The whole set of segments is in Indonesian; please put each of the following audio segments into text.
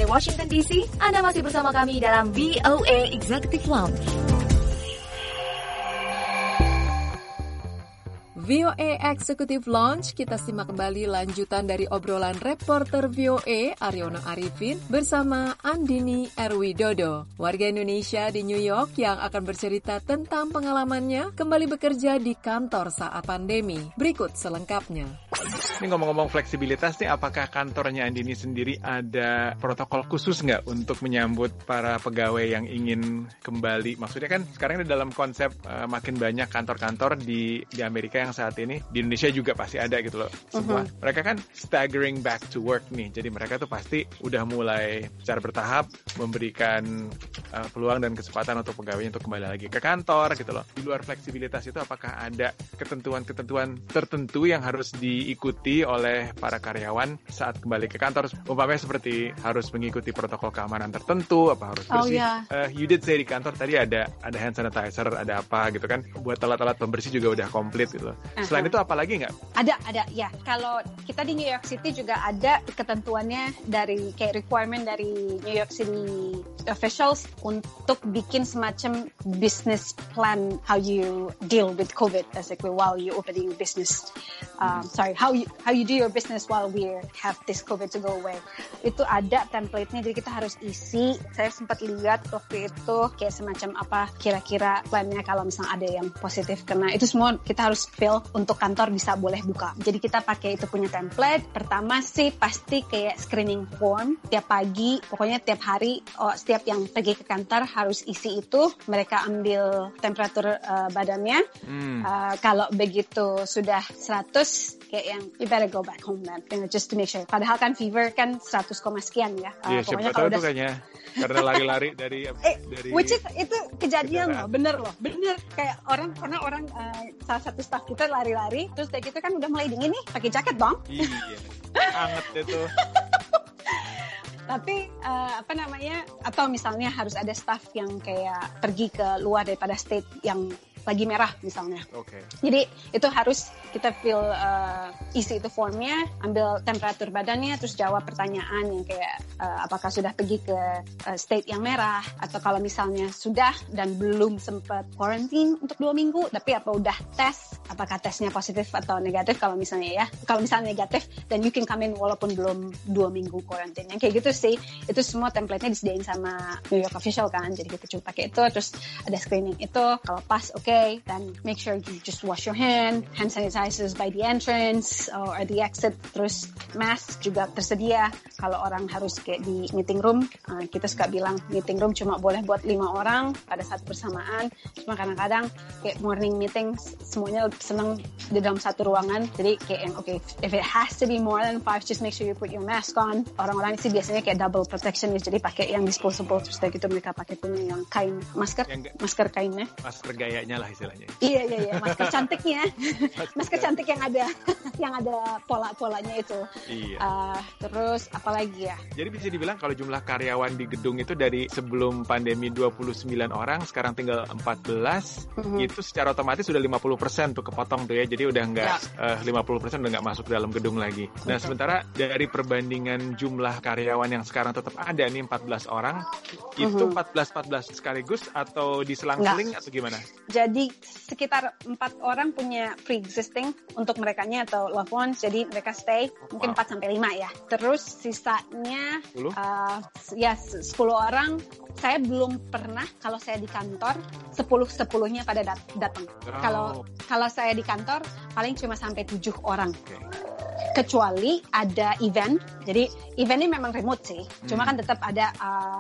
Washington DC, Anda masih bersama kami dalam VOA Executive Lounge. VOA Executive Lounge, kita simak kembali lanjutan dari obrolan reporter VOA Aryono Arifin bersama Andini Erwidodo, warga Indonesia di New York yang akan bercerita tentang pengalamannya kembali bekerja di kantor saat pandemi. Berikut selengkapnya. Ini ngomong-ngomong fleksibilitas nih, apakah kantornya Andini sendiri ada protokol khusus nggak untuk menyambut para pegawai yang ingin kembali? Maksudnya kan sekarang ini dalam konsep makin banyak kantor-kantor di Amerika yang saat ini, di Indonesia juga pasti ada gitu loh. Semua mereka kan staggering back to work nih, jadi mereka tuh pasti udah mulai secara bertahap memberikan peluang dan kesempatan untuk pegawainya untuk kembali lagi ke kantor gitu loh. Di luar fleksibilitas itu apakah ada ketentuan-ketentuan tertentu yang harus diikuti oleh para karyawan saat kembali ke kantor? Umpamanya seperti harus mengikuti protokol keamanan tertentu, apa harus bersih? You did say di kantor tadi ada hand sanitizer, ada apa gitu kan? Buat alat-alat pembersih juga udah komplit gitu loh. Selain itu apa lagi nggak? Ada ya. Kalau kita di New York City juga ada ketentuannya dari kayak requirement dari New York City officials untuk bikin semacam business plan how you deal with COVID basically while you opening business. How you do your business while we have this COVID to go away. Itu ada template-nya, jadi kita harus isi. Saya sempat lihat waktu itu kayak semacam apa kira-kira plan-nya kalau misalnya ada yang positif, karena itu semua kita harus fill untuk kantor bisa boleh buka. Jadi kita pakai itu punya template. Pertama sih pasti kayak screening form tiap pagi, pokoknya tiap hari setiap yang pergi ke kantor harus isi itu. Mereka ambil temperatur badannya. Kalau begitu sudah 100, kayak yang you better go back home then, just to make sure. Padahal kan fever kan 100, sekian ya. Iya, siapa tahu itu kayaknya karena lari-lari dari which is itu kejadian loh, bener kayak karena orang salah satu staff kita lari-lari, terus kayak gitu kan udah mulai dingin nih, pakai jaket dong. Iya, anget itu. Tapi atau misalnya harus ada staff yang kayak pergi ke luar daripada state yang lagi merah misalnya. Okay. Jadi itu harus kita fill isi itu formnya, ambil temperatur badannya, terus jawab pertanyaan yang kayak apakah sudah pergi ke state yang merah, atau kalau misalnya sudah dan belum sempat quarantine untuk 2 minggu, tapi apa udah tes, apakah tesnya positif atau negatif. Kalau misalnya negatif, then you can come in walaupun belum 2 minggu quarantine. Yang kayak gitu sih, itu semua template-nya disediain sama New York official kan, jadi kita coba pakai itu, terus ada screening itu, kalau pas then make sure you just wash your hand sanitizers by the entrance or the exit, terus mask juga tersedia. Kalau orang harus kayak di meeting room, kita suka bilang meeting room cuma boleh buat 5 orang pada saat bersamaan, cuma kadang-kadang kayak morning meeting semuanya senang di dalam satu ruangan, jadi kayak yang if it has to be more than 5, just make sure you put your mask on. Orang-orang sih biasanya kayak double protection, jadi pakai yang disposable, terus kayak gitu mereka pakai punya yang kain masker kainnya, masker gayanya lah istilahnya. Iya, masker cantiknya. Masker cantik yang ada pola-polanya itu. Iya. Terus apa lagi ya? Jadi bisa dibilang kalau jumlah karyawan di gedung itu dari sebelum pandemi 29 orang, sekarang tinggal 14, itu secara otomatis sudah 50% tuh kepotong tuh ya. Jadi udah enggak 50% udah enggak masuk dalam gedung lagi. Nah, sementara dari perbandingan jumlah karyawan yang sekarang tetap ada nih 14 orang, itu 14 sekaligus atau diselang-seling atau gimana? Jadi sekitar 4 orang punya pre-existing untuk merekanya atau loved ones, jadi mereka stay mungkin 4-5 ya. Terus sisanya 10 orang. Saya belum pernah, kalau saya di kantor 10-10-nya pada datang. Kalau saya di kantor paling cuma sampai 7 orang. Kecuali ada event, jadi eventnya memang remote sih, cuma kan tetap ada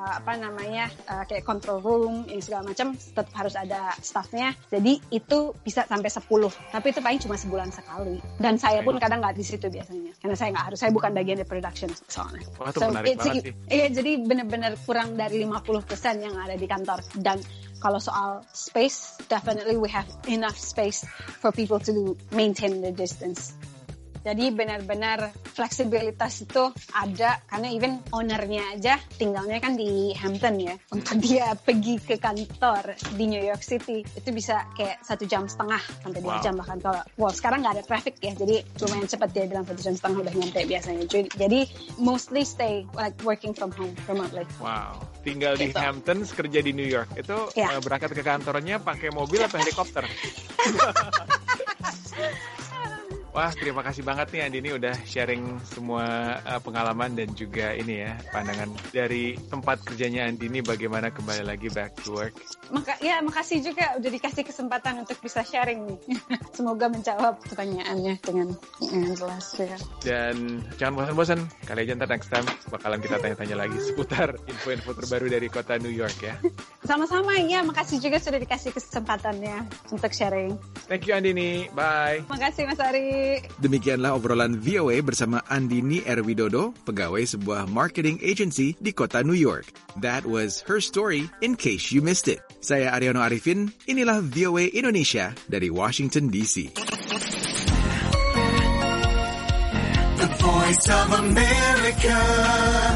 kayak control room yang segala macam, tetap harus ada staffnya, jadi itu bisa sampai 10, tapi itu paling cuma sebulan sekali, dan saya pun kadang nggak di situ biasanya, karena saya bukan bagian dari production soalnya. Wah, itu menarik banget sih. Iya, jadi benar-benar kurang dari 50% yang ada di kantor. Dan kalau soal space, definitely we have enough space for people to maintain the distance. Jadi benar-benar fleksibilitas itu ada, karena even ownernya aja tinggalnya kan di Hampton ya. Untuk dia pergi ke kantor di New York City itu bisa kayak 1,5 jam sampai 2 jam bahkan. Kalau sekarang nggak ada traffic ya, jadi lumayan cepat, dia bilang 1,5 jam udah nyampe biasanya. Jadi mostly stay like working from home remotely. Wow, tinggal di Hampton, kerja di New York. Itu berangkat ke kantornya pakai mobil atau helikopter? Wah, terima kasih banget nih Andini udah sharing semua pengalaman dan juga ini ya, pandangan dari tempat kerjanya Andini bagaimana kembali lagi back to work. Makasih juga udah dikasih kesempatan untuk bisa sharing nih. Semoga menjawab pertanyaannya dengan jelas ya. Dan jangan bosan-bosan, kali aja ntar next time bakalan kita tanya-tanya lagi seputar info-info terbaru dari kota New York ya. Sama-sama ya, makasih juga sudah dikasih kesempatannya untuk sharing. Thank you Andini, bye. Makasih Mas Ari. Demikianlah obrolan VOA bersama Andini Erwidodo, pegawai sebuah marketing agency di kota New York. That was her story in case you missed it. Saya Ariono Arifin, inilah VOA Indonesia dari Washington DC. The Voice of America.